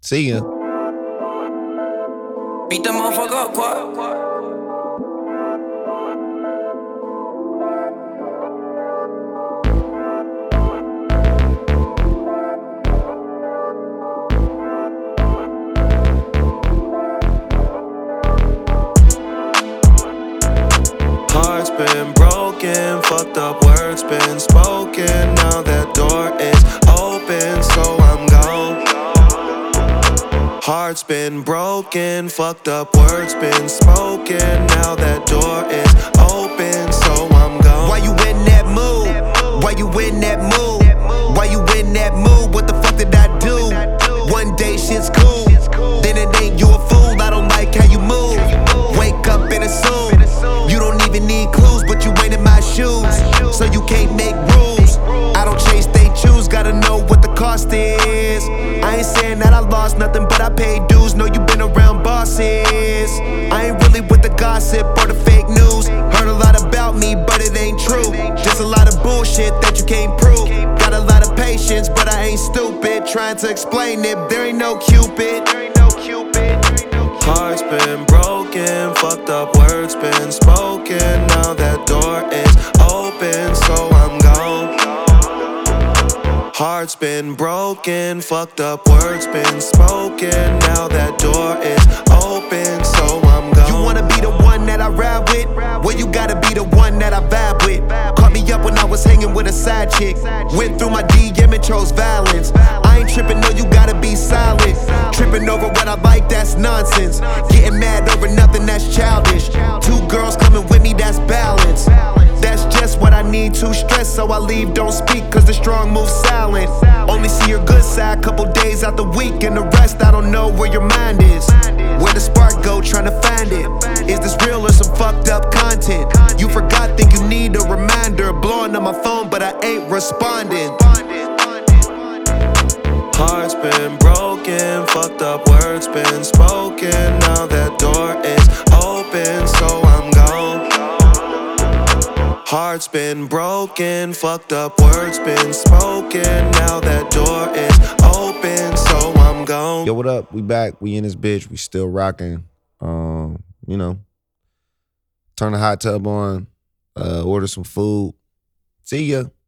See ya. Beat that motherfucker up, Quad. Heart's been broken, fucked up words been spoken. Now that door is open, so I'm gone. Heart's been broken, fucked up words been spoken. Now that door is open, so I'm gone. Why you in that mood? Why you in that mood? Why you in that mood? What the fuck did I do? One day shit's cool, then it ain't, you a fool. I don't like how you move. Wake up and assume you don't even need clues, but you ain't in my shoes, so you can't make rules. I don't chase, they choose. Gotta know what the cost is. I ain't saying that I lost nothing, but I paid dues. Know you been around bosses. I ain't really with the gossip or the fake news. Heard a lot about me, but it ain't true. Just a lot of bullshit that you can't prove. Got a lot of patience, but I ain't stupid. Trying to explain it, there ain't no Cupid. Heart's been broken, fucked up words been spoken. Now that door is open, so I'm gone. Heart's been broken, fucked up words been spoken. Now that door is open, so I'm gone. You wanna be the one that I ride with? Well, you gotta be the one that I vibe with. Caught me up when I was hanging with a side chick. Went through my DM and chose violence. I ain't tripping, no, you gotta be silent. Tripping over what I like, that's nonsense. Getting mad over nothing, that's childish. Two girls coming with me, that's balance. That's just what I need to stress, so I leave, don't speak, cause the strong move silent. Only see your good side couple days out the week, and the rest I don't know where your mind is. Where the spark go, trying to find it. Is this real or some fucked up content? You forgot, think you need a reminder. Blowing up my phone, but I ain't responding. Heart's been broken, fucked up words been spoken. Now that door is open, so I'm gone. Heart's been broken, fucked up words been spoken. Now that door is open, so I'm gone. Yo, what up? We back. We in this bitch. We still rocking. You know, turn the hot tub on, order some food. See ya.